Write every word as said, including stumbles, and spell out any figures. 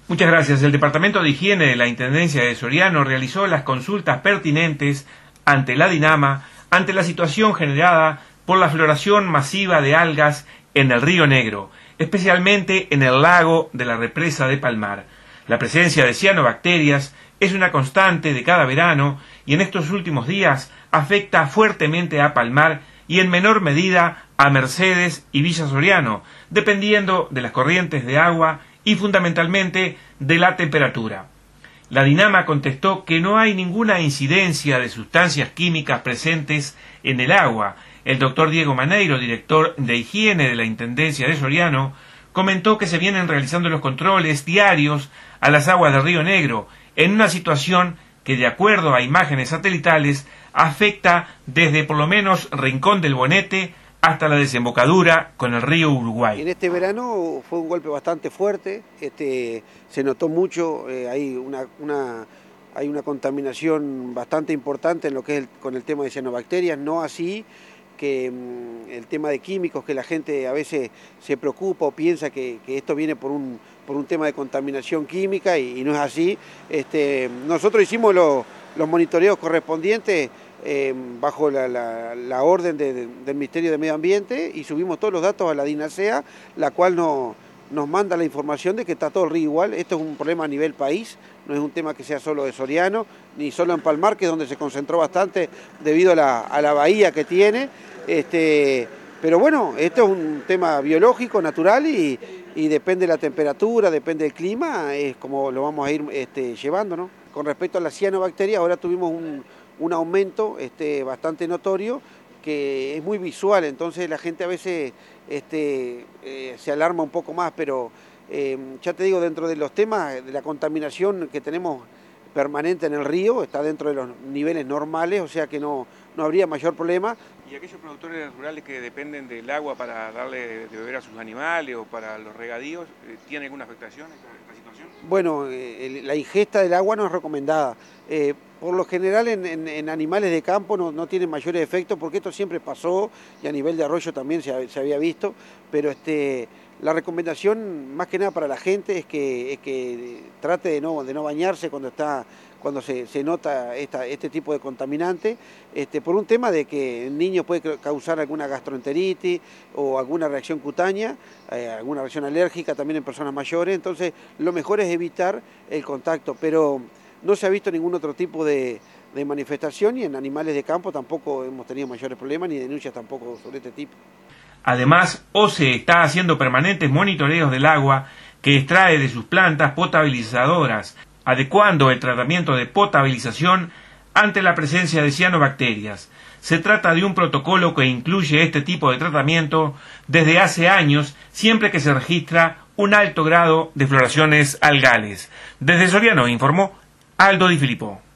Muchas gracias. El Departamento de Higiene de la Intendencia de Soriano realizó las consultas pertinentes ante la DINAMA ante la situación generada por la floración masiva de algas en el Río Negro, especialmente en el lago de la represa de Palmar. La presencia de cianobacterias es una constante de cada verano y en estos últimos días afecta fuertemente a Palmar y en menor medida a Mercedes y Villa Soriano, dependiendo de las corrientes de agua y fundamentalmente de la temperatura. La DINAMA contestó que no hay ninguna incidencia de sustancias químicas presentes en el agua. El doctor Diego Maneiro, director de Higiene de la Intendencia de Soriano, comentó que se vienen realizando los controles diarios a las aguas del Río Negro, en una situación que, de acuerdo a imágenes satelitales, afecta desde por lo menos Rincón del Bonete hasta la desembocadura con el río Uruguay. En este verano fue un golpe bastante fuerte, este, se notó mucho, eh, hay, una, una, hay una contaminación bastante importante en lo que es el, con el tema de cianobacterias, no así que mm, el tema de químicos, que la gente a veces se preocupa o piensa que, que esto viene por un, por un tema de contaminación química y, y no es así. Este, nosotros hicimos lo, los monitoreos correspondientes Eh, bajo la, la, la orden de, de, del Ministerio de Medio Ambiente y subimos todos los datos a la DINASEA, la cual no, nos manda la información de que está todo el río igual. Esto es un problema a nivel país, no es un tema que sea solo de Soriano, ni solo en Palmar, que es donde se concentró bastante debido a la, a la bahía que tiene. Este, pero bueno, esto es un tema biológico, natural y, y depende de la temperatura, depende del clima, es como lo vamos a ir este, llevando, ¿no? Con respecto a la cianobacteria, ahora tuvimos un un aumento este, bastante notorio, que es muy visual, entonces la gente a veces este, eh, se alarma un poco más, pero eh, ya te digo, dentro de los temas de la contaminación que tenemos permanente en el río, está dentro de los niveles normales, o sea que no, no habría mayor problema. ¿Y aquellos productores rurales que dependen del agua para darle de beber a sus animales o para los regadíos, ¿tiene alguna afectación esta, esta situación? Bueno, eh, la ingesta del agua no es recomendada. Eh, por lo general en, en, en animales de campo no, no tienen mayores efectos porque esto siempre pasó y a nivel de arroyo también se, se había visto, pero este, la recomendación más que nada para la gente es que, es que trate de no, de no bañarse cuando está cuando se, se nota esta, este tipo de contaminante, este, por un tema de que en niños puede causar alguna gastroenteritis o alguna reacción cutánea, eh, alguna reacción alérgica también en personas mayores, entonces lo mejor es evitar el contacto, pero no se ha visto ningún otro tipo de, de manifestación y en animales de campo tampoco hemos tenido mayores problemas ni denuncias tampoco sobre este tipo. Además, O C E está haciendo permanentes monitoreos del agua que extrae de sus plantas potabilizadoras, adecuando el tratamiento de potabilización ante la presencia de cianobacterias. Se trata de un protocolo que incluye este tipo de tratamiento desde hace años, siempre que se registra un alto grado de floraciones algales. Desde Soriano informó Aldo Di Filippo.